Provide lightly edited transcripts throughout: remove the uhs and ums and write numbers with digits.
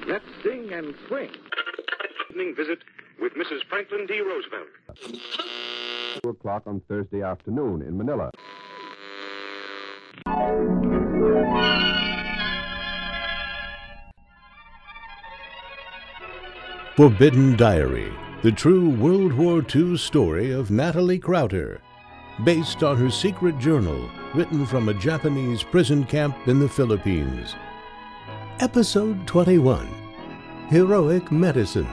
Let's sing and swing. Evening visit with Mrs. Franklin D. Roosevelt. 2 o'clock on Thursday afternoon in Manila. Forbidden Diary, the true World War II story of Natalie Crowder, based on her secret journal written from a Japanese prison camp in the Philippines. Episode 21, Heroic Medicine.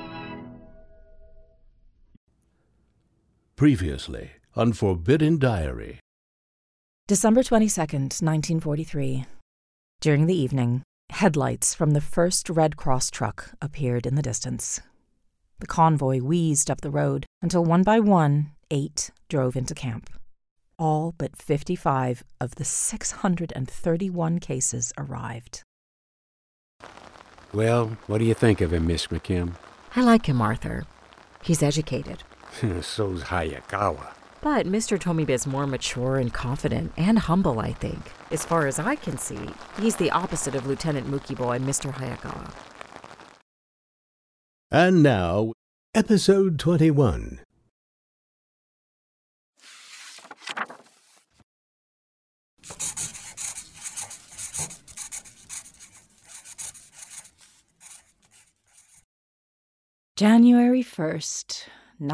Previously on Forbidden Diary. December 22nd, 1943. During the evening, headlights from the first Red Cross truck appeared in the distance. The convoy wheezed up the road until one by one, 8 drove into camp. All but 55 of the 631 cases arrived. Well, what do you think of him, Miss McKim? I like him, Arthur. He's educated. So's Hayakawa. But Mr. Tomibe is more mature and confident and humble, I think. As far as I can see, he's the opposite of Lieutenant Mukibo and Mr. Hayakawa. And now, Episode 21. January 1st,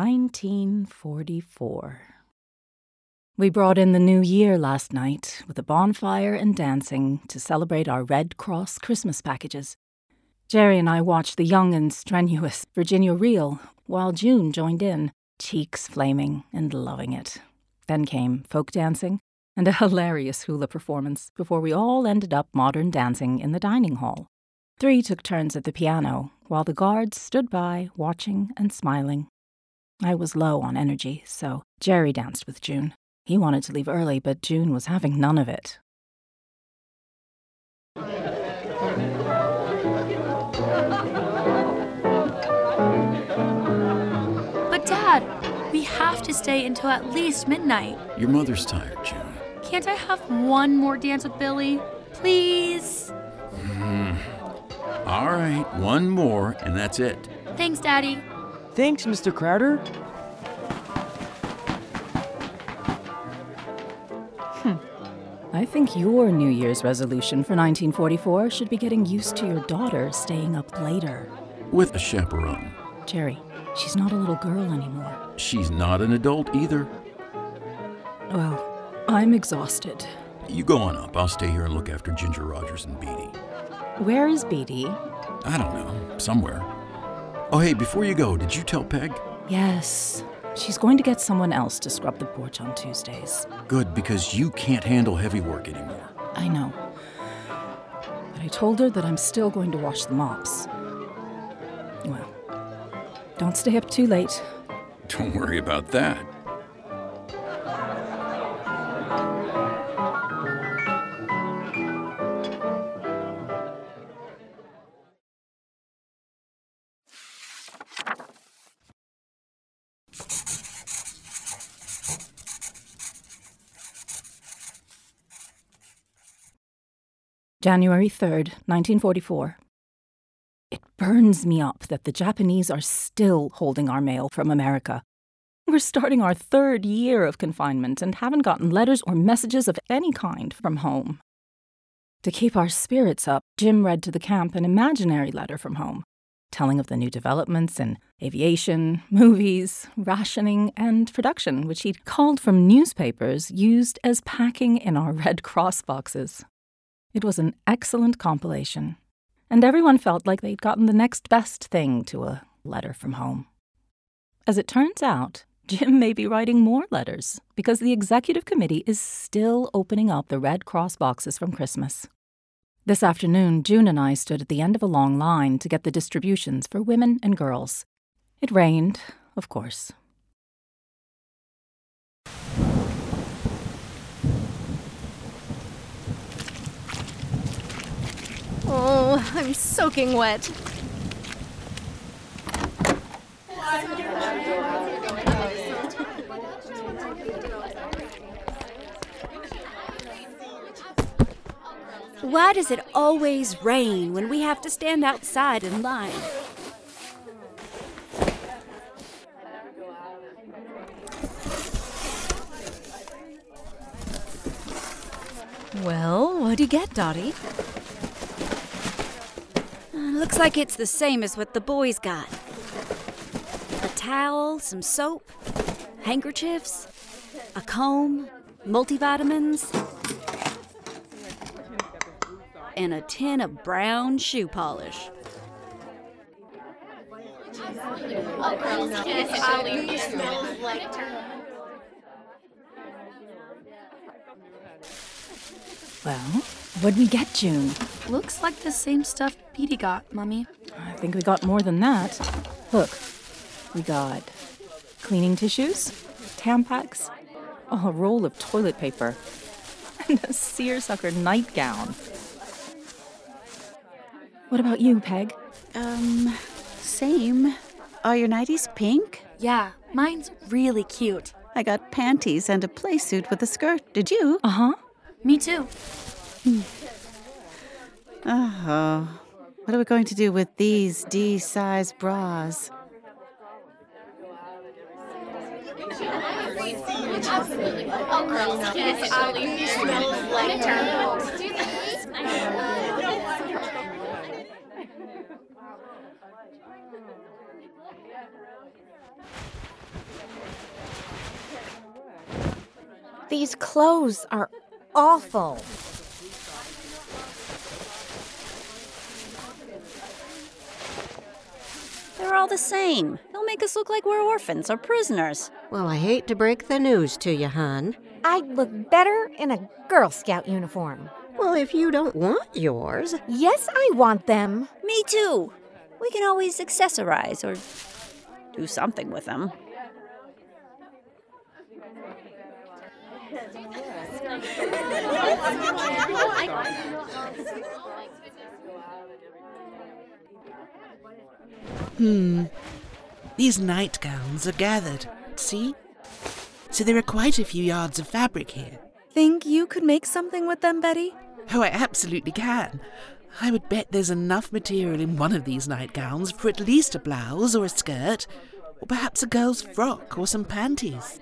1944. We brought in the new year last night with a bonfire and dancing to celebrate our Red Cross Christmas packages. Jerry and I watched the young and strenuous Virginia reel while June joined in, cheeks flaming and loving it. Then came folk dancing and a hilarious hula performance before we all ended up modern dancing in the dining hall. 3 took turns at the piano while the guards stood by watching and smiling. I was low on energy, so Jerry danced with June. He wanted to leave early, but June was having none of it. But Dad, we have to stay until at least midnight. Your mother's tired, June. Can't I have one more dance with Billy? Please? All right, one more, and that's it. Thanks, Daddy. Thanks, Mr. Crowder. I think your New Year's resolution for 1944 should be getting used to your daughter staying up later. With a chaperone. Jerry, she's not a little girl anymore. She's not an adult either. Well, I'm exhausted. You go on up. I'll stay here and look after Ginger Rogers and Beatty. Where is Beatty? I don't know. Somewhere. Oh, hey, before you go, did you tell Peg? Yes. She's going to get someone else to scrub the porch on Tuesdays. Good, because you can't handle heavy work anymore. I know. But I told her that I'm still going to wash the mops. Well, don't stay up too late. Don't worry about that. January 3rd, 1944. It burns me up that the Japanese are still holding our mail from America. We're starting our 3rd year of confinement and haven't gotten letters or messages of any kind from home. To keep our spirits up, Jim read to the camp an imaginary letter from home, telling of the new developments in aviation, movies, rationing, and production, which he'd culled from newspapers used as packing in our Red Cross boxes. It was an excellent compilation, and everyone felt like they'd gotten the next best thing to a letter from home. As it turns out, Jim may be writing more letters because the executive committee is still opening up the Red Cross boxes from Christmas. This afternoon, June and I stood at the end of a long line to get the distributions for women and girls. It rained, of course. Oh, I'm soaking wet. Why does it always rain when we have to stand outside in line? Well, what'd you get, Dottie? Looks like it's the same as what the boys got. A towel, some soap, handkerchiefs, a comb, multivitamins, and a tin of brown shoe polish. Well, what'd we get, June? Looks like the same stuff Petey got, Mummy. I think we got more than that. Look, we got cleaning tissues, Tampax, a roll of toilet paper, and a seersucker nightgown. What about you, Peg? Same. Are your nighties pink? Yeah, mine's really cute. I got panties and a play suit with a skirt. Did you? Uh-huh. Me too. Oh, what are we going to do with these D-size bras? These clothes are awful. They're all the same. They'll make us look like we're orphans or prisoners. Well, I hate to break the news to you, hon. I'd look better in a Girl Scout uniform. Well, if you don't want yours... Yes, I want them. Me too. We can always accessorize or do something with them. These nightgowns are gathered, see? So there are quite a few yards of fabric here. Think you could make something with them, Betty? Oh, I absolutely can. I would bet there's enough material in one of these nightgowns for at least a blouse or a skirt, or perhaps a girl's frock or some panties.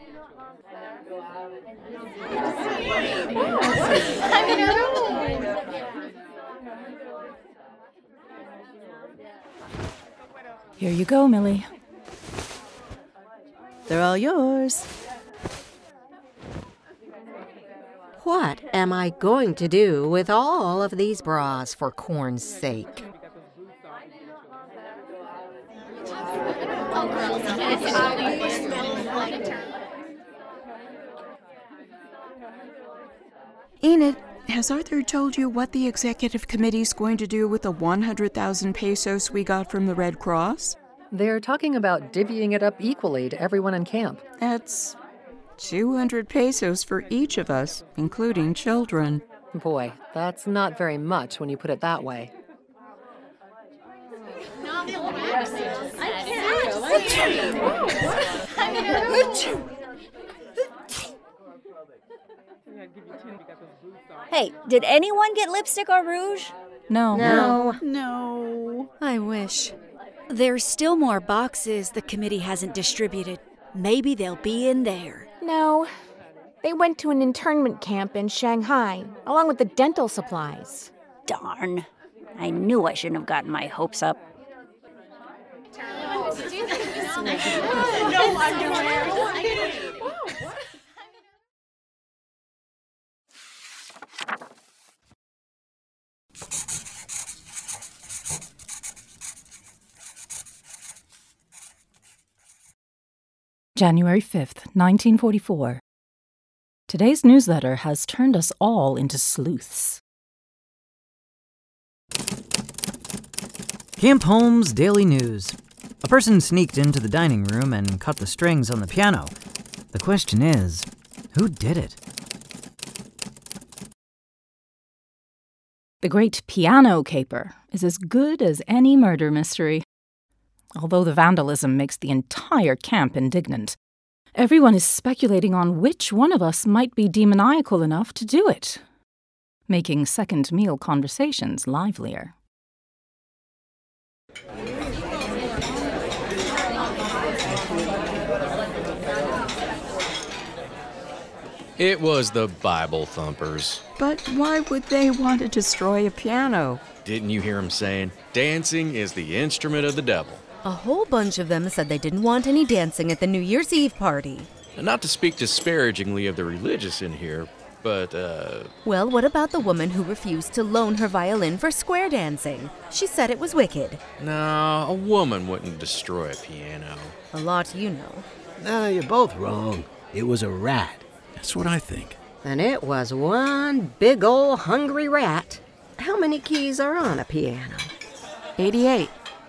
Here you go, Millie. They're all yours. What am I going to do with all of these bras, for corn's sake? Enid, has Arthur told you what the executive committee's going to do with the 100,000 pesos we got from the Red Cross? They're talking about divvying it up equally to everyone in camp. That's 200 pesos for each of us, including children. Boy, that's not very much when you put it that way. Hey, did anyone get lipstick or rouge? No. No. I wish. There's still more boxes the committee hasn't distributed. Maybe they'll be in there. No. They went to an internment camp in Shanghai, along with the dental supplies. Darn. I knew I shouldn't have gotten my hopes up. No underwear. January 5th, 1944. Today's newsletter has turned us all into sleuths. Camp Holmes Daily News. A person sneaked into the dining room and cut the strings on the piano. The question is, who did it? The Great Piano Caper is as good as any murder mystery. Although the vandalism makes the entire camp indignant, everyone is speculating on which one of us might be demoniacal enough to do it. making second meal conversations livelier. It was the Bible thumpers. But why would they want to destroy a piano? Didn't you hear him saying, dancing is the instrument of the devil? A whole bunch of them said they didn't want any dancing at the New Year's Eve party. And not to speak disparagingly of the religious in here, but, Well, what about the woman who refused to loan her violin for square dancing? She said it was wicked. No, a woman wouldn't destroy a piano. A lot you know. No, you're both wrong. It was a rat. That's what I think. And it was one big ol' hungry rat. How many keys are on a piano? 88.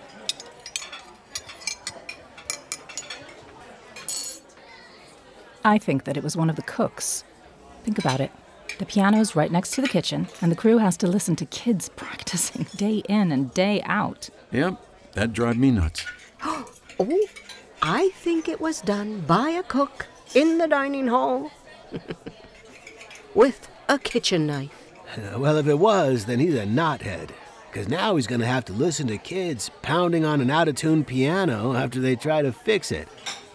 I think that it was one of the cooks. Think about it. The piano's right next to the kitchen, and the crew has to listen to kids practicing day in and day out. Yep, that'd drive me nuts. Oh, I think it was done by a cook in the dining hall with a kitchen knife. Well, if it was, then he's a knothead. Because now he's going to have to listen to kids pounding on an out-of-tune piano after they try to fix it.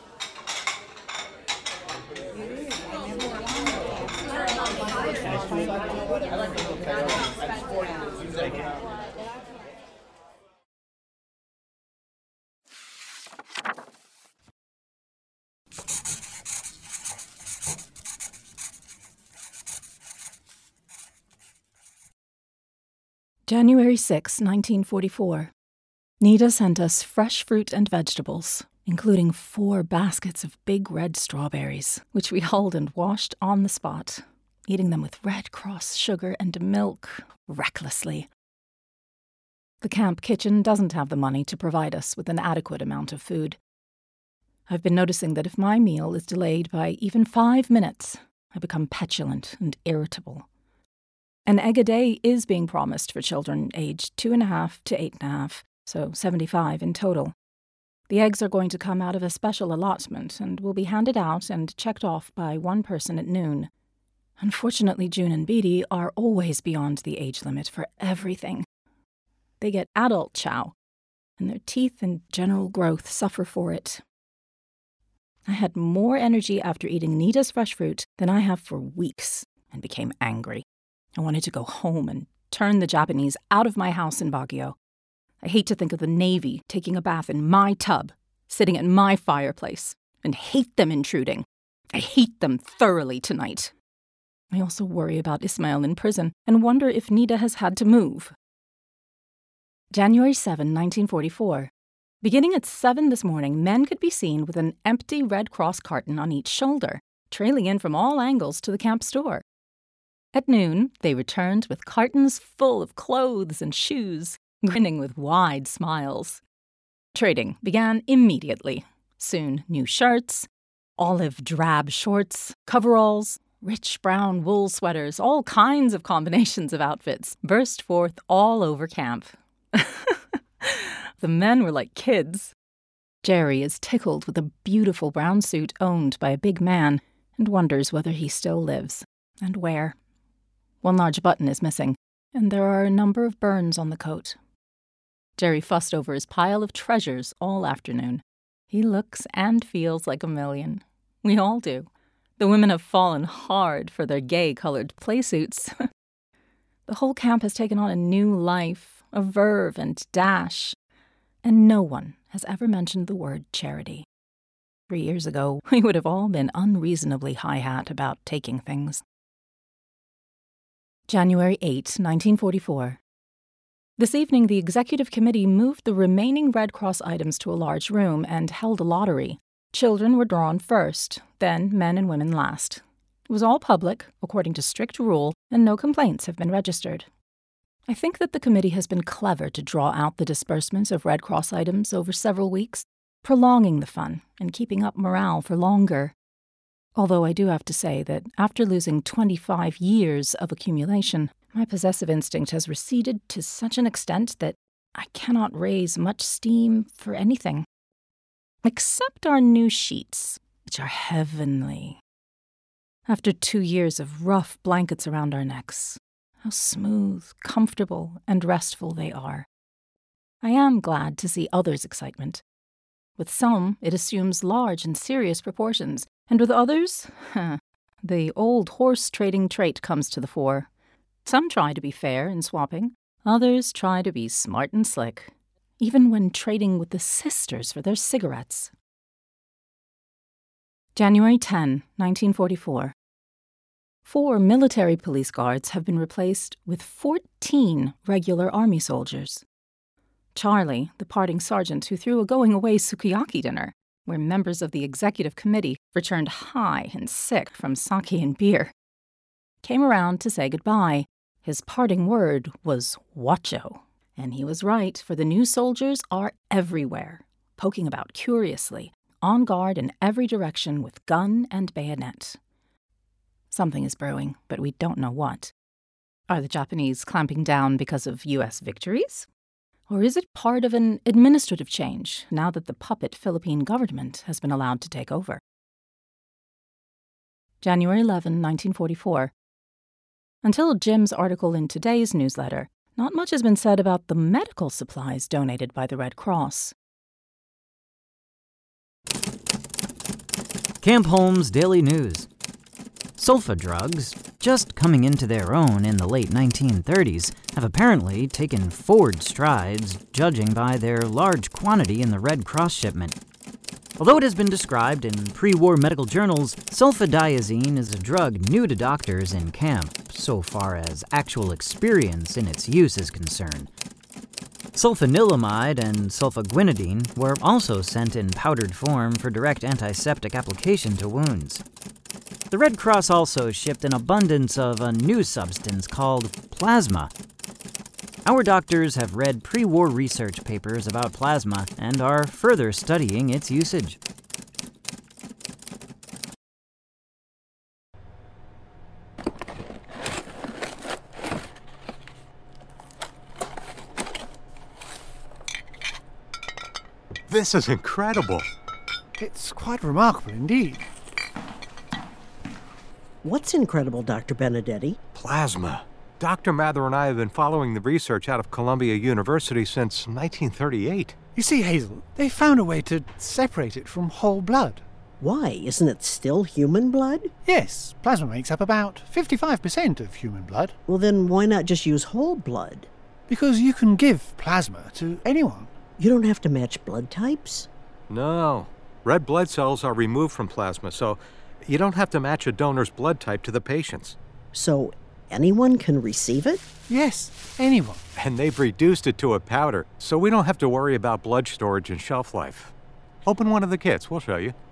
January 6, 1944. Nita sent us fresh fruit and vegetables, including 4 baskets of big red strawberries, which we hulled and washed on the spot, eating them with Red Cross sugar and milk recklessly. The camp kitchen doesn't have the money to provide us with an adequate amount of food. I've been noticing that if my meal is delayed by even 5 minutes, I become petulant and irritable. An egg a day is being promised for children aged 2.5 to 8.5, so 75 in total. The eggs are going to come out of a special allotment and will be handed out and checked off by one person at noon. Unfortunately, June and Beatty are always beyond the age limit for everything. They get adult chow, and their teeth and general growth suffer for it. I had more energy after eating Nita's fresh fruit than I have for weeks and became angry. I wanted to go home and turn the Japanese out of my house in Baguio. I hate to think of the Navy taking a bath in my tub, sitting at my fireplace, and hate them intruding. I hate them thoroughly tonight. I also worry about Ismail in prison and wonder if Nita has had to move. January 7, 1944. Beginning at 7 this morning, men could be seen with an empty Red Cross carton on each shoulder, trailing in from all angles to the camp store. At noon, they returned with cartons full of clothes and shoes, grinning with wide smiles. Trading began immediately. Soon, new shirts, olive drab shorts, coveralls, rich brown wool sweaters, all kinds of combinations of outfits burst forth all over camp. The men were like kids. Jerry is tickled with a beautiful brown suit owned by a big man and wonders whether he still lives and where. One large button is missing, and there are a number of burns on the coat. Jerry fussed over his pile of treasures all afternoon. He looks and feels like a million. We all do. The women have fallen hard for their gay-colored playsuits. The whole camp has taken on a new life, a verve and dash, and no one has ever mentioned the word charity. 3 years ago, we would have all been unreasonably high-hat about taking things. January 8, 1944. This evening, the executive committee moved the remaining Red Cross items to a large room and held a lottery. Children were drawn first, then men and women last. It was all public, according to strict rule, and no complaints have been registered. I think that the committee has been clever to draw out the disbursement of Red Cross items over several weeks, prolonging the fun and keeping up morale for longer. Although I do have to say that after losing 25 years of accumulation, my possessive instinct has receded to such an extent that I cannot raise much steam for anything. Except our new sheets, which are heavenly. After 2 years of rough blankets around our necks, How smooth, comfortable, and restful they are. I am glad to see others' excitement. With some, it assumes large and serious proportions, and with others, the old horse-trading trait comes to the fore. Some try to be fair in swapping, others try to be smart and slick, even when trading with the sisters for their cigarettes. January 10, 1944. 4 military police guards have been replaced with 14 regular army soldiers. Charlie, the parting sergeant who threw a going-away sukiyaki dinner, where members of the executive committee returned high and sick from sake and beer, came around to say goodbye. His parting word was "Watcho," and he was right, for the new soldiers are everywhere, poking about curiously, on guard in every direction with gun and bayonet. Something is brewing, but we don't know what. Are the Japanese clamping down because of U.S. victories? Or is it part of an administrative change now that the puppet Philippine government has been allowed to take over? January 11, 1944. Until Jim's article in today's newsletter, not much has been said about the medical supplies donated by the Red Cross. Camp Holmes Daily News. Sulfa drugs, just coming into their own in the late 1930s, have apparently taken forward strides, judging by their large quantity in the Red Cross shipment. Although it has been described in pre-war medical journals, sulfadiazine is a drug new to doctors in camp, so far as actual experience in its use is concerned. Sulfanilamide and sulfaguanidine were also sent in powdered form for direct antiseptic application to wounds. The Red Cross also shipped an abundance of a new substance called plasma. Our doctors have read pre-war research papers about plasma and are further studying its usage. This is incredible. It's quite remarkable indeed. What's incredible, Dr. Benedetti? Plasma. Dr. Mather and I have been following the research out of Columbia University since 1938. You see, Hazel, they found a way to separate it from whole blood. Why? Isn't it still human blood? Yes, plasma makes up about 55% of human blood. Well, then why not just use whole blood? Because you can give plasma to anyone. You don't have to match blood types? No. Red blood cells are removed from plasma, so you don't have to match a donor's blood type to the patient's. So anyone can receive it? Yes, anyone. And they've reduced it to a powder, so we don't have to worry about blood storage and shelf life. Open one of the kits, we'll show you.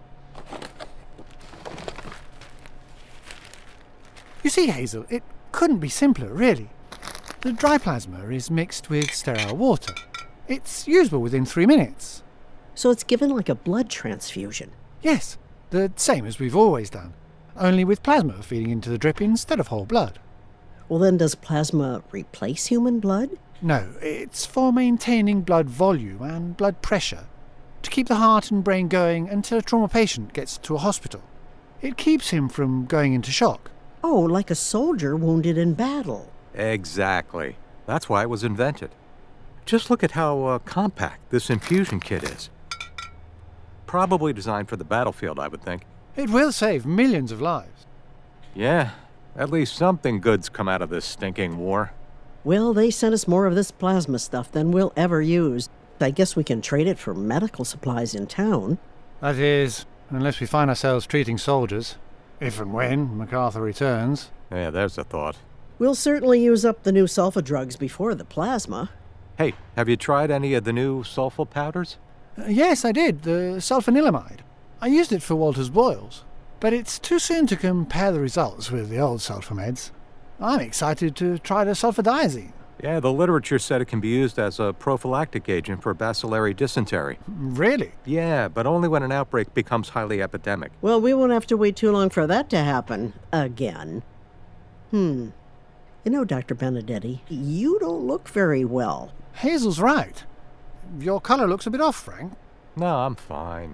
You see, Hazel, it couldn't be simpler, really. The dry plasma is mixed with sterile water. It's usable within 3 minutes. So it's given like a blood transfusion? Yes, the same as we've always done, only with plasma feeding into the drip instead of whole blood. Well, then does plasma replace human blood? No, it's for maintaining blood volume and blood pressure, to keep the heart and brain going until a trauma patient gets to a hospital. It keeps him from going into shock. Oh, like a soldier wounded in battle. Exactly. That's why it was invented. Just look at how compact this infusion kit is. Probably designed for the battlefield, I would think. It will save millions of lives. Yeah, at least something good's come out of this stinking war. Well, they sent us more of this plasma stuff than we'll ever use. I guess we can trade it for medical supplies in town. That is, unless we find ourselves treating soldiers, if and when MacArthur returns. Yeah, there's a thought. We'll certainly use up the new sulfa drugs before the plasma. Hey, have you tried any of the new sulfa powders? Yes, I did, the sulfanilamide. I used it for Walter's boils, but it's too soon to compare the results with the old sulfa meds. I'm excited to try the sulfadiazine. Yeah, the literature said it can be used as a prophylactic agent for bacillary dysentery. Really? Yeah, but only when an outbreak becomes highly epidemic. Well, we won't have to wait too long for that to happen again. You know, Dr. Benedetti, you don't look very well. Hazel's right. Your color looks a bit off, Frank. No, I'm fine.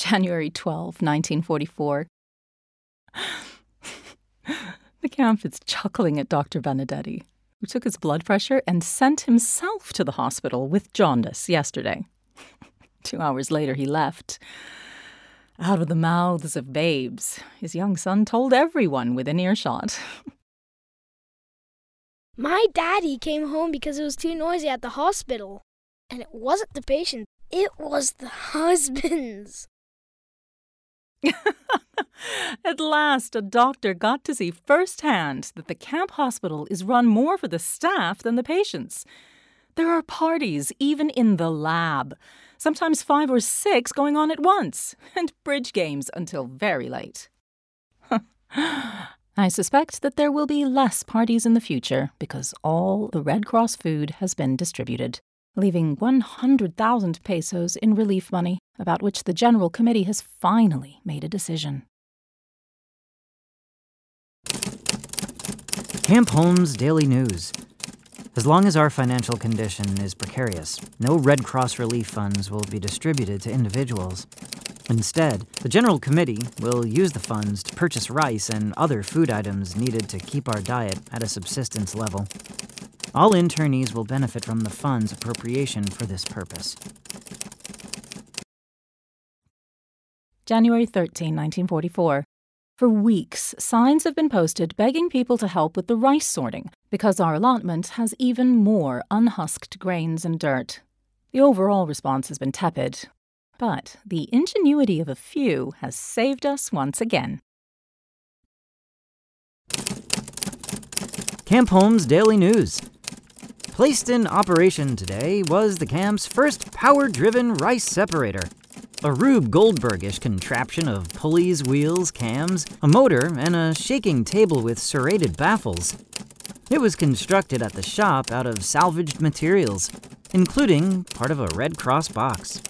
January 12, 1944. The camp is chuckling at Dr. Benedetti, who took his blood pressure and sent himself to the hospital with jaundice yesterday. 2 hours later, he left. Out of the mouths of babes, his young son told everyone within earshot. My daddy came home because it was too noisy at the hospital. And it wasn't the patients, it was the husbands. At last, a doctor got to see firsthand that the camp hospital is run more for the staff than the patients. There are parties even in the lab, sometimes 5 or 6 going on at once, and bridge games until very late. I suspect that there will be less parties in the future because all the Red Cross food has been distributed, leaving 100,000 pesos in relief money, about which the General Committee has finally made a decision. Camp Holmes Daily News. As long as our financial condition is precarious, no Red Cross relief funds will be distributed to individuals. Instead, the General Committee will use the funds to purchase rice and other food items needed to keep our diet at a subsistence level. All internees will benefit from the fund's appropriation for this purpose. January 13, 1944. For weeks, signs have been posted begging people to help with the rice sorting because our allotment has even more unhusked grains and dirt. The overall response has been tepid, but the ingenuity of a few has saved us once again. Camp Holmes Daily News. Placed in operation today was the camp's first power-driven rice separator. A Rube Goldberg-ish contraption of pulleys, wheels, cams, a motor, and a shaking table with serrated baffles. It was constructed at the shop out of salvaged materials, including part of a Red Cross box.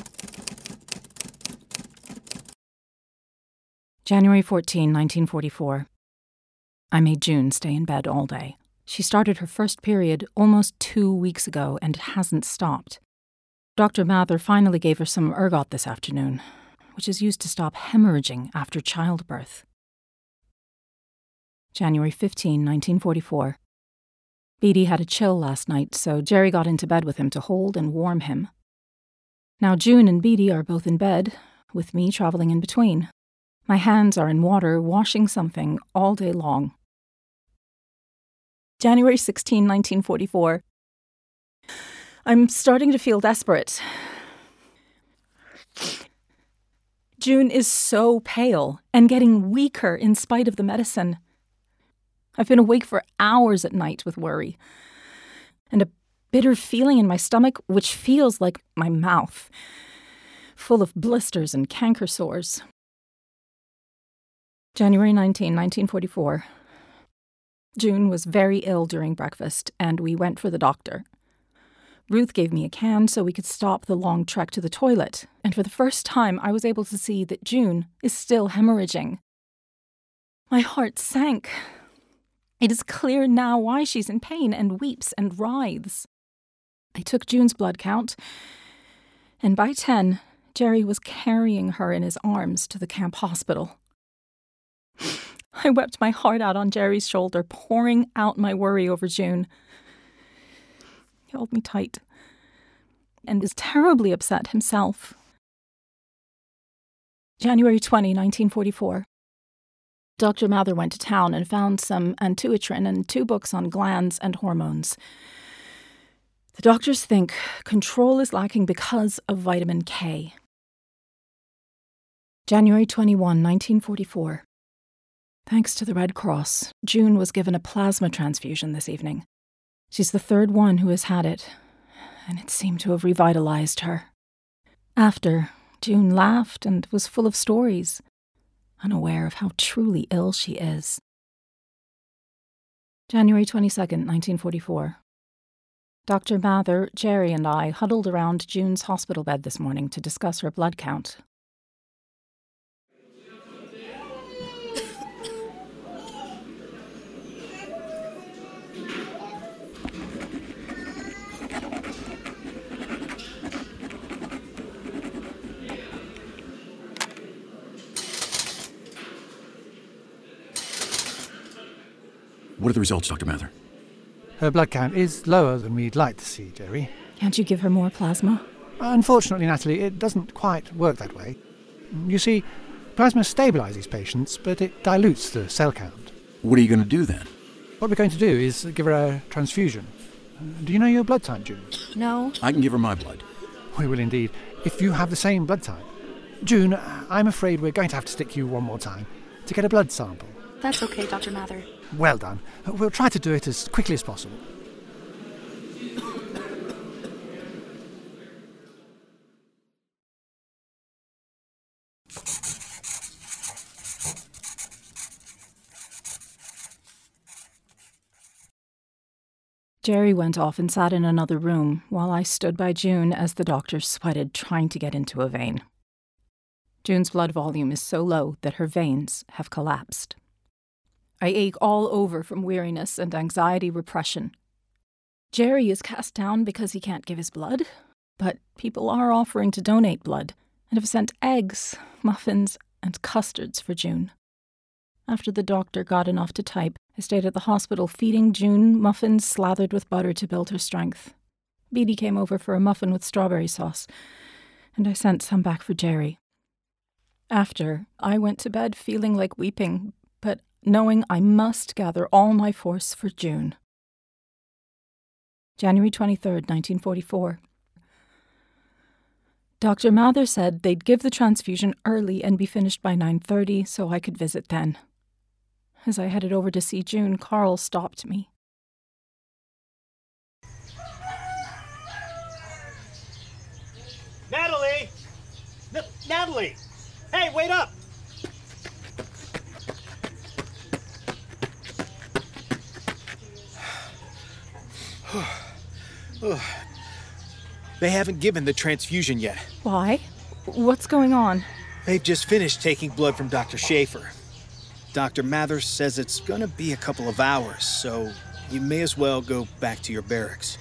January 14, 1944. I made June stay in bed all day. She started her first period almost 2 weeks ago and it hasn't stopped. Dr. Mather finally gave her some ergot this afternoon, which is used to stop hemorrhaging after childbirth. January 15, 1944. Beatty had a chill last night, so Jerry got into bed with him to hold and warm him. Now June and Beatty are both in bed, with me traveling in between. My hands are in water washing something all day long. January 16, 1944. I'm starting to feel desperate. June is so pale and getting weaker in spite of the medicine. I've been awake for hours at night with worry, and a bitter feeling in my stomach which feels like my mouth, full of blisters and canker sores. January 19, 1944. June was very ill during breakfast, and we went for the doctor. Ruth gave me a can so we could stop the long trek to the toilet, and for the first time I was able to see that June is still hemorrhaging. My heart sank. It is clear now why she's in pain and weeps and writhes. They took June's blood count, and by 10, Jerry was carrying her in his arms to the camp hospital. I wept my heart out on Jerry's shoulder, pouring out my worry over June. He held me tight and is terribly upset himself. January 20, 1944. Dr. Mather went to town and found some Antuitrin and 2 books on glands and hormones. The doctors think control is lacking because of vitamin K. January 21, 1944. Thanks to the Red Cross, June was given a plasma transfusion this evening. She's the 3rd one who has had it, and it seemed to have revitalized her. After, June laughed and was full of stories, unaware of how truly ill she is. January 22, 1944. Dr. Mather, Jerry, and I huddled around June's hospital bed this morning to discuss her blood count. What are the results, Dr. Mather? Her blood count is lower than we'd like to see, Jerry. Can't you give her more plasma? Unfortunately, Natalie, it doesn't quite work that way. You see, plasma stabilises patients, but it dilutes the cell count. What are you going to do then? What we're going to do is give her a transfusion. Do you know your blood type, June? No. I can give her my blood. We will indeed, if you have the same blood type. June, I'm afraid we're going to have to stick you one more time to get a blood sample. That's okay, Dr. Mather. Well done. We'll try to do it as quickly as possible. Jerry went off and sat in another room while I stood by June as the doctor sweated trying to get into a vein. June's blood volume is so low that her veins have collapsed. I ache all over from weariness and anxiety repression. Jerry is cast down because he can't give his blood, but people are offering to donate blood and have sent eggs, muffins, and custards for June. After the doctor got enough to type, I stayed at the hospital feeding June muffins slathered with butter to build her strength. Beatty came over for a muffin with strawberry sauce, and I sent some back for Jerry. After, I went to bed feeling like weeping, but knowing I must gather all my force for June. January 23rd, 1944. Dr. Mather said they'd give the transfusion early and be finished by 9:30 so I could visit then. As I headed over to see June, Carl stopped me. Natalie! Natalie! Hey, wait up! They haven't given the transfusion yet. Why? What's going on? They've just finished taking blood from Dr. Schaefer. Dr. Mather says it's gonna be a couple of hours, so you may as well go back to your barracks.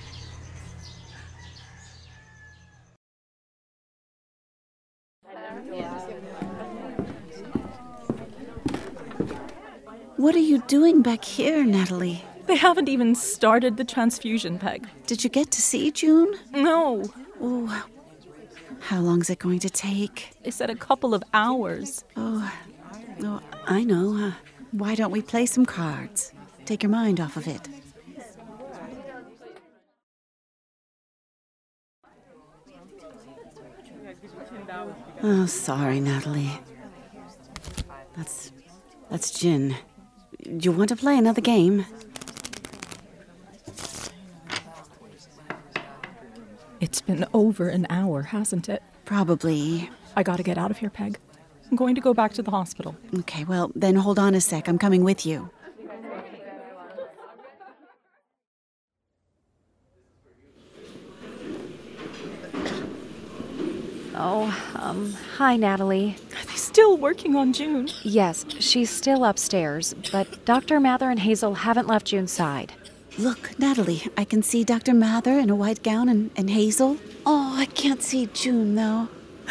What are you doing back here, Natalie? They haven't even started the transfusion, Peg. Did you get to see June? No. Oh, how long's it going to take? They said a couple of hours. Oh, I know. Why don't we play some cards? Take your mind off of it. Oh, sorry, Natalie. That's gin. Do you want to play another game? It's been over an hour, hasn't it? Probably. I gotta get out of here, Peg. I'm going to go back to the hospital. Okay, well, then hold on a sec. I'm coming with you. Hi, Natalie. Are they still working on June? Yes, she's still upstairs, but Dr. Mather and Hazel haven't left June's side. Look, Natalie, I can see Dr. Mather in a white gown and Hazel. Oh, I can't see June, though.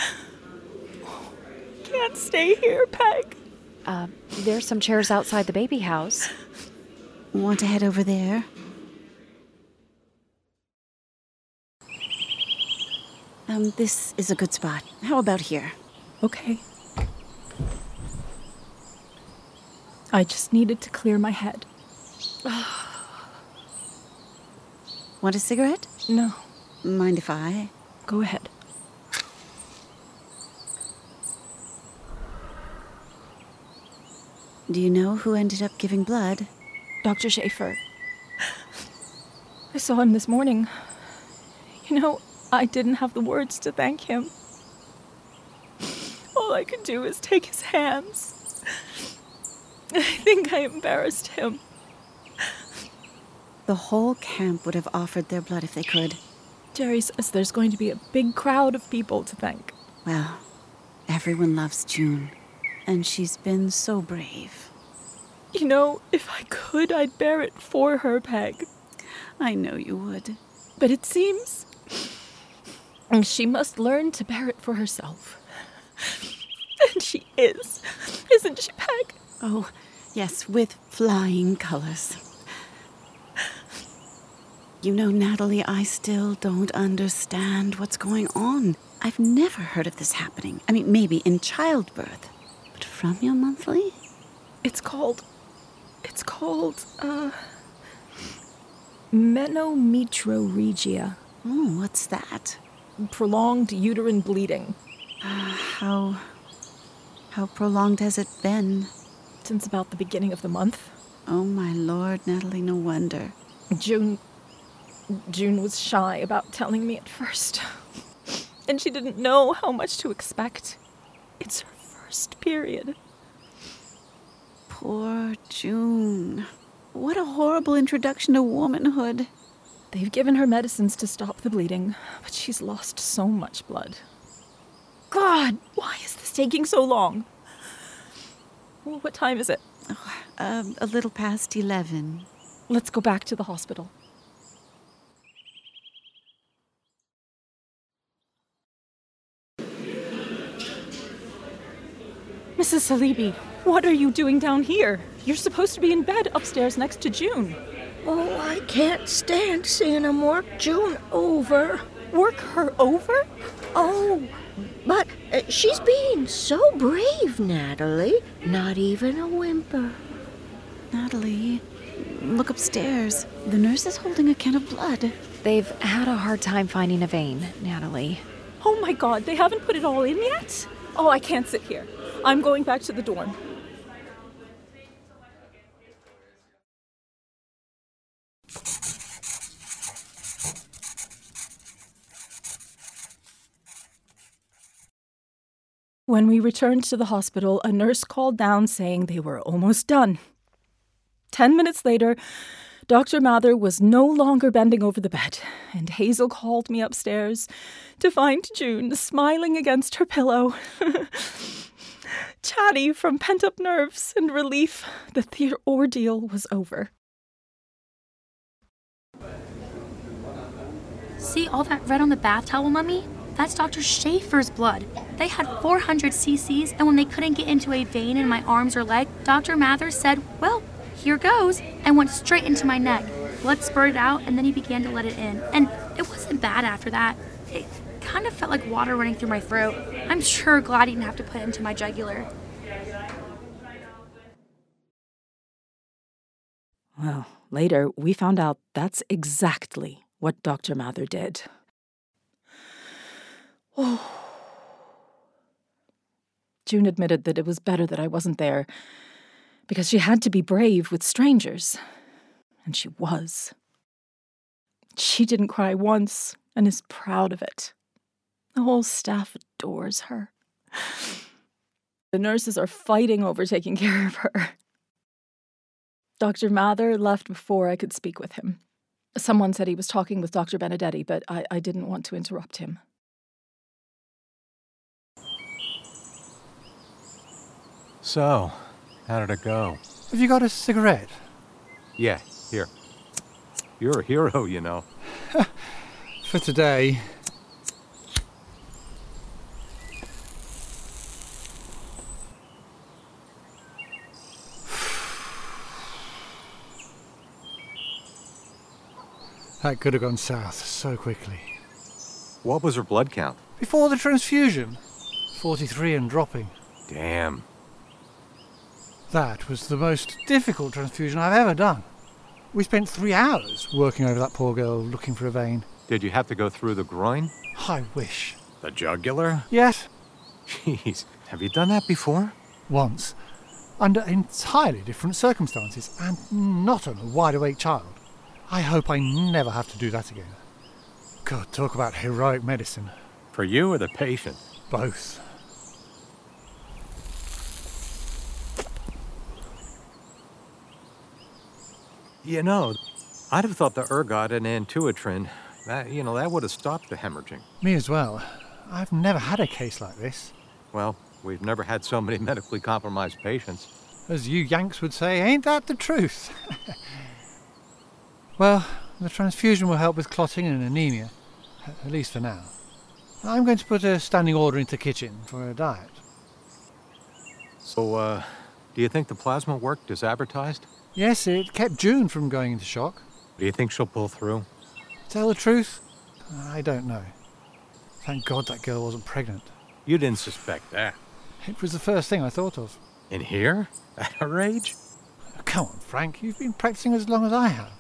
Can't stay here, Peg. There's some chairs outside the baby house. Want to head over there? This is a good spot. How about here? Okay. I just needed to clear my head. Want a cigarette? No. Mind if I? Go ahead. Do you know who ended up giving blood? Dr. Schaefer. I saw him this morning. You know, I didn't have the words to thank him. All I could do is take his hands. I think I embarrassed him. The whole camp would have offered their blood if they could. Jerry says there's going to be a big crowd of people to thank. Well, everyone loves June, and she's been so brave. You know, if I could, I'd bear it for her, Peg. I know you would. But it seems she must learn to bear it for herself. And she is, isn't she, Peg? Oh, yes, with flying colors. You know, Natalie, I still don't understand what's going on. I've never heard of this happening. I mean, maybe in childbirth. But from your monthly? It's called, menometrorrhegia. Oh, what's that? Prolonged uterine bleeding. How prolonged has it been? Since about the beginning of the month. Oh, my Lord, Natalie, no wonder. June was shy about telling me at first. And she didn't know how much to expect. It's her first period. Poor June. What a horrible introduction to womanhood. They've given her medicines to stop the bleeding, but she's lost so much blood. God, why is this taking so long? What time is it? A little past 11. Let's go back to the hospital. Mrs. Salibi, what are you doing down here? You're supposed to be in bed upstairs next to June. Oh, I can't stand seeing him work June over. Work her over? Oh, but she's being so brave, Natalie. Not even a whimper. Natalie, look upstairs. The nurse is holding a can of blood. They've had a hard time finding a vein, Natalie. Oh my God, they haven't put it all in yet? Oh, I can't sit here. I'm going back to the dorm. When we returned to the hospital, a nurse called down saying they were almost done. 10 minutes later, Dr. Mather was no longer bending over the bed, and Hazel called me upstairs to find June smiling against her pillow, chatty from pent-up nerves and relief that the ordeal was over. See all that red on the bath towel, Mummy? That's Dr. Schaefer's blood. They had 400 cc's, and when they couldn't get into a vein in my arms or leg, Dr. Mather said, well, here goes, and went straight into my neck. Blood spurted out, and then he began to let it in. And it wasn't bad after that. It kind of felt like water running through my throat. I'm sure glad he didn't have to put it into my jugular. Well, later we found out that's exactly what Dr. Mather did. Oh. June admitted that it was better that I wasn't there, because she had to be brave with strangers. And she was. She didn't cry once and is proud of it. The whole staff adores her. The nurses are fighting over taking care of her. Dr. Mather left before I could speak with him. Someone said he was talking with Dr. Benedetti, but I didn't want to interrupt him. So, how did it go? Have you got a cigarette? Yeah, here. You're a hero, you know. For today. That could have gone south so quickly. What was her blood count? Before the transfusion, 43 and dropping. Damn. That was the most difficult transfusion I've ever done. We spent 3 hours working over that poor girl looking for a vein. Did you have to go through the groin? I wish. The jugular? Yes. Jeez, have you done that before? Once. Under entirely different circumstances and not on a wide-awake child. I hope I never have to do that again. God, talk about heroic medicine. For you or the patient? Both. You know, I'd have thought the ergot and antuitrin, that would have stopped the hemorrhaging. Me as well. I've never had a case like this. Well, we've never had so many medically compromised patients. As you Yanks would say, ain't that the truth? Well, the transfusion will help with clotting and anemia, at least for now. I'm going to put a standing order into kitchen for a diet. So, do you think the plasma worked as advertised? Yes, it kept June from going into shock. Do you think she'll pull through? Tell the truth? I don't know. Thank God that girl wasn't pregnant. You didn't suspect that. It was the first thing I thought of. In here? At her age? Come on, Frank. You've been practicing as long as I have.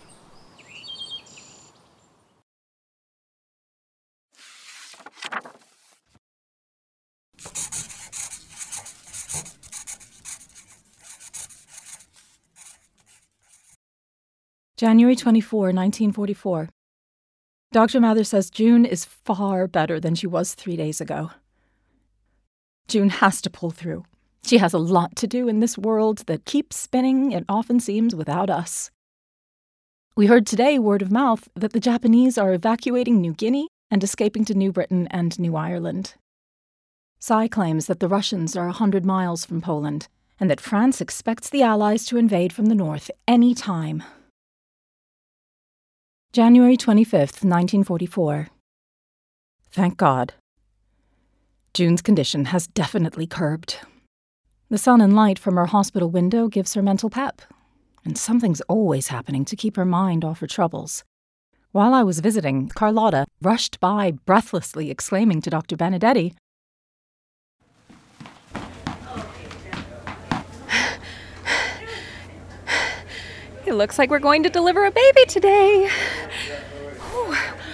January 24, 1944. Dr. Mather says June is far better than she was 3 days ago. June has to pull through. She has a lot to do in this world that keeps spinning, it often seems, without us. We heard today, word of mouth, that the Japanese are evacuating New Guinea and escaping to New Britain and New Ireland. Sy claims that the Russians are 100 miles from Poland and that France expects the Allies to invade from the north any time. January 25th, 1944. Thank God. June's condition has definitely curbed. The sun and light from her hospital window gives her mental pep, and something's always happening to keep her mind off her troubles. While I was visiting, Carlotta rushed by breathlessly exclaiming to Dr. Benedetti, It looks like we're going to deliver a baby today. Whew.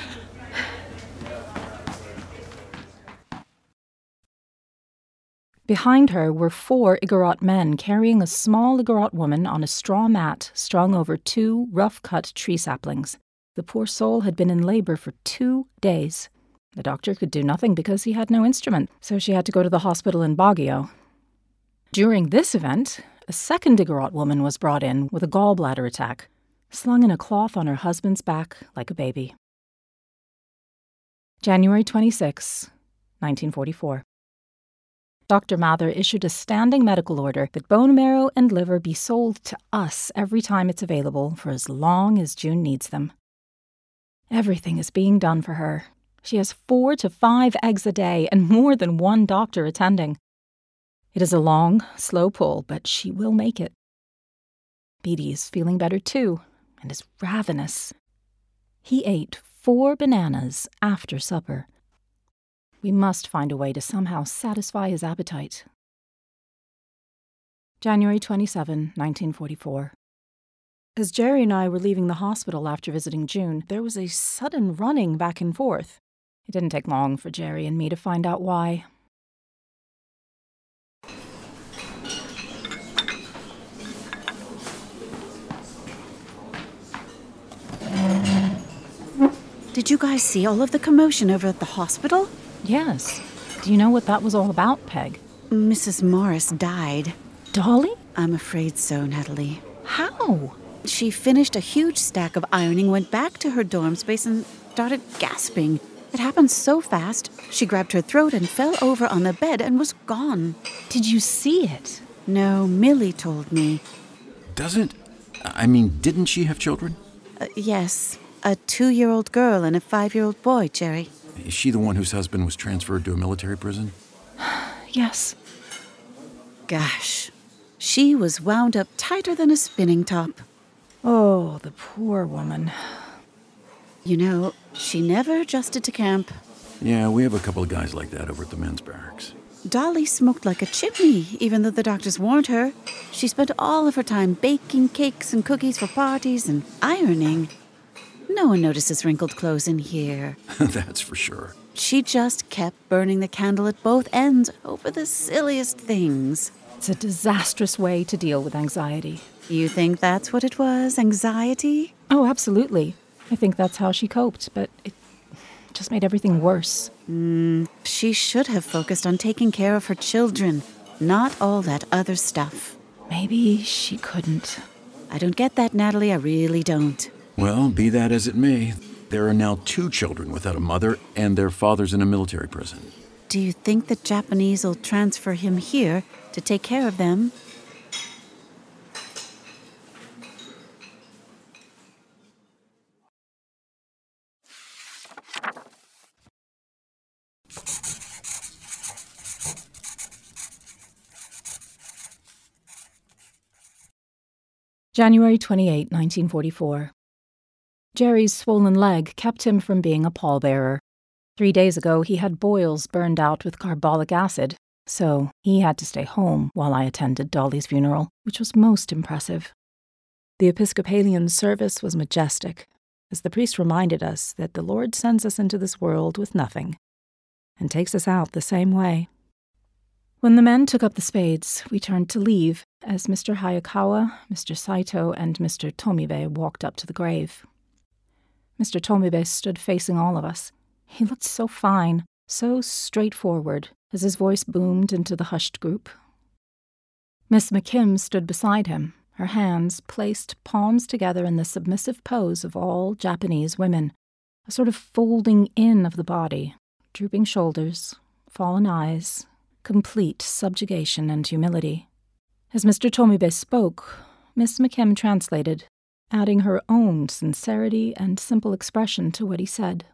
Behind her were 4 Igorot men carrying a small Igorot woman on a straw mat strung over 2 rough-cut tree saplings. The poor soul had been in labor for 2 days. The doctor could do nothing because he had no instrument, so she had to go to the hospital in Baguio. During this event, a second Igorot woman was brought in with a gallbladder attack, slung in a cloth on her husband's back like a baby. January 26, 1944. Dr. Mather issued a standing medical order that bone marrow and liver be sold to us every time it's available for as long as June needs them. Everything is being done for her. She has 4 to 5 eggs a day and more than 1 doctor attending. It is a long, slow pull, but she will make it. Beatty is feeling better too, and is ravenous. He ate 4 bananas after supper. We must find a way to somehow satisfy his appetite. January 27, 1944. As Jerry and I were leaving the hospital after visiting June, there was a sudden running back and forth. It didn't take long for Jerry and me to find out why. Did you guys see all of the commotion over at the hospital? Yes. Do you know what that was all about, Peg? Mrs. Morris died. Dolly? I'm afraid so, Natalie. How? She finished a huge stack of ironing, went back to her dorm space, and started gasping. It happened so fast, she grabbed her throat and fell over on the bed and was gone. Did you see it? No, Millie told me. Didn't she have children? Yes. A 2-year-old girl and a 5-year-old boy, Jerry. Is she the one whose husband was transferred to a military prison? Yes. Gosh, she was wound up tighter than a spinning top. Oh, the poor woman. You know, she never adjusted to camp. Yeah, we have a couple of guys like that over at the men's barracks. Dolly smoked like a chimney, even though the doctors warned her. She spent all of her time baking cakes and cookies for parties and ironing. No one notices wrinkled clothes in here. That's for sure. She just kept burning the candle at both ends over the silliest things. It's a disastrous way to deal with anxiety. You think that's what it was, anxiety? Oh, absolutely. I think that's how she coped, but it just made everything worse. She should have focused on taking care of her children, not all that other stuff. Maybe she couldn't. I don't get that, Natalie. I really don't. Well, be that as it may, there are now 2 children without a mother, and their father's in a military prison. Do you think the Japanese will transfer him here to take care of them? January 28, 1944. Jerry's swollen leg kept him from being a pallbearer. 3 days ago, he had boils burned out with carbolic acid, so he had to stay home while I attended Dolly's funeral, which was most impressive. The Episcopalian service was majestic, as the priest reminded us that the Lord sends us into this world with nothing, and takes us out the same way. When the men took up the spades, we turned to leave, as Mr. Hayakawa, Mr. Saito, and Mr. Tomibe walked up to the grave. Mr. Tomibe stood facing all of us. He looked so fine, so straightforward, as his voice boomed into the hushed group. Miss McKim stood beside him, her hands placed palms together in the submissive pose of all Japanese women, a sort of folding in of the body, drooping shoulders, fallen eyes, complete subjugation and humility. As Mr. Tomibe spoke, Miss McKim translated, adding her own sincerity and simple expression to what he said.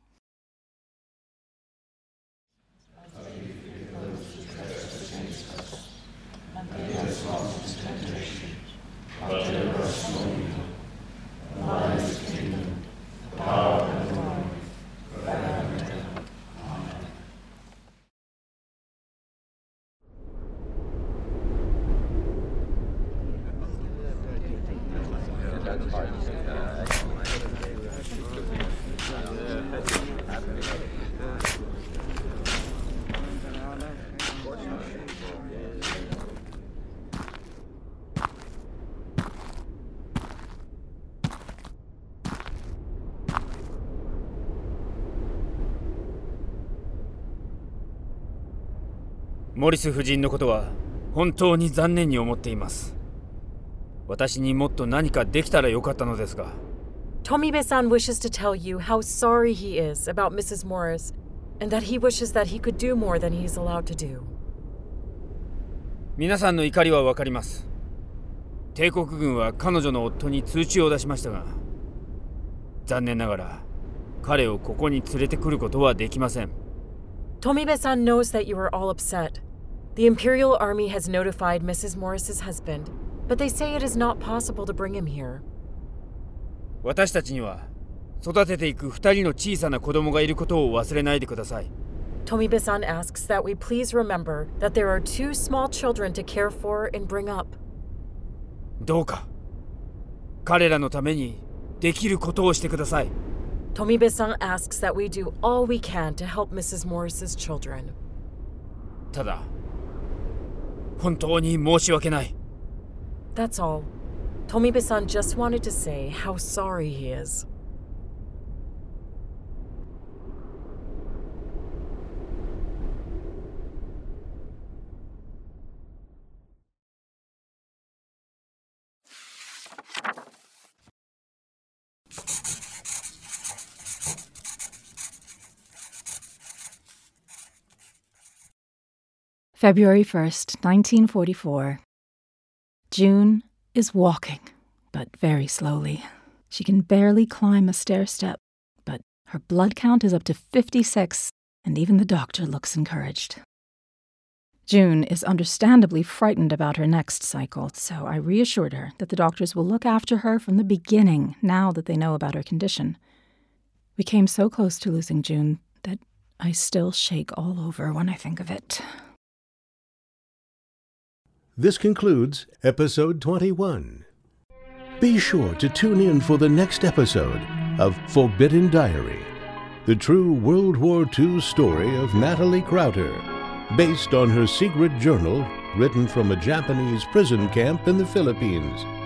モリス夫人のことは本当に残念に思っています。私にもっと何かできたらよかったのですが。 Tomibe-san wishes to tell you how sorry he is about Mrs. Morris, and that he wishes that he could do more than he is allowed to do. 皆さんの怒りはわかります。帝国軍は彼女の夫に通知を出しましたが、残念ながら彼をここに連れてくることはできません。 Tomibe-san knows that you are all upset. The Imperial Army has notified Mrs. Morris's husband, but they say it is not possible to bring him here. 私たちには育てていく2人の小さな子供がいることを忘れないでください。 Tomibe-san asks that we please remember that there are 2 small children to care for and bring up. どうか彼らのためにできることをしてください。 Tomibe-san asks that we do all we can to help Mrs. Morris's children. ただ、本当に申し訳ない。 That's all. Tomibe-san just wanted to say how sorry he is. February 1st, 1944. June is walking, but very slowly. She can barely climb a stair step, but her blood count is up to 56, and even the doctor looks encouraged. June is understandably frightened about her next cycle, so I reassured her that the doctors will look after her from the beginning now that they know about her condition. We came so close to losing June that I still shake all over when I think of it. This concludes episode 21. Be sure to tune in for the next episode of Forbidden Diary, the true World War II story of Natalie Crowder, based on her secret journal written from a Japanese prison camp in the Philippines.